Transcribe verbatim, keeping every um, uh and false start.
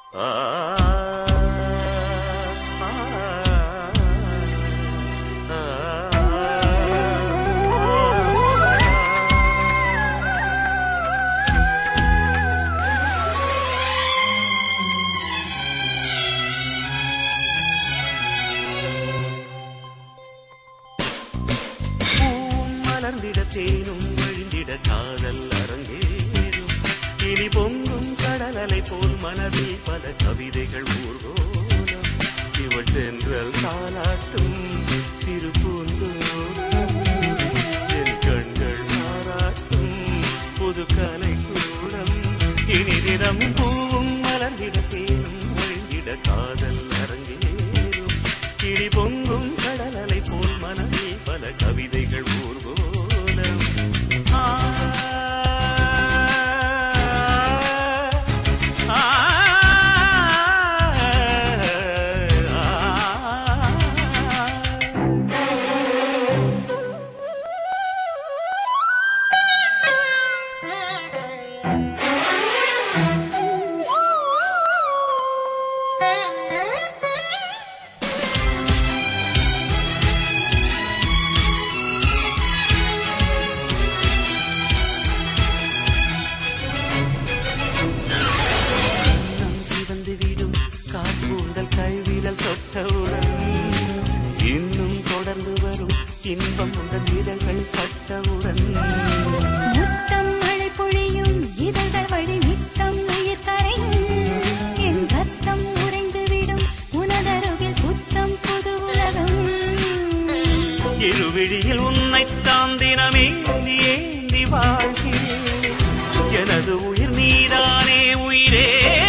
தேனும் வழிந்திட காதல் அரங்கேறும் இனி பொங்கும் கடலலை போல் மனதில் பல கவிதைகள் ஊர்கோலம் இவள் தென்றல் தாலாட்டும் சிறு பூந்தோட்டம் என் கண்கள் மாறாட்டும் புது கலை கூடம் இனி தினம் பூவும் மலர்ந்திட தேனும் வழிந்திட காதல் அரங்கேறும் இனி பொங்கும் கடலலை போல் மனதில் பல கவிதைகள் ஊர்கோலம் இன்னும் தொடர்ந்து வரும் இன்பம் உங்கள் இதழ்கள் பட்டவுடன் முத்தம் மழை பொழியும் இதழ்கள் வழி நித்தம் உயிர் கரையும் என் ரத்தம் உறைந்துவிடும் உனதருகில் புத்தம் புது உலகம் இருவிழியில் உன்னை தாந்தினமே ஏந்தி வாழ்கிறேன் எனது உயிர் நீதானே உயிரே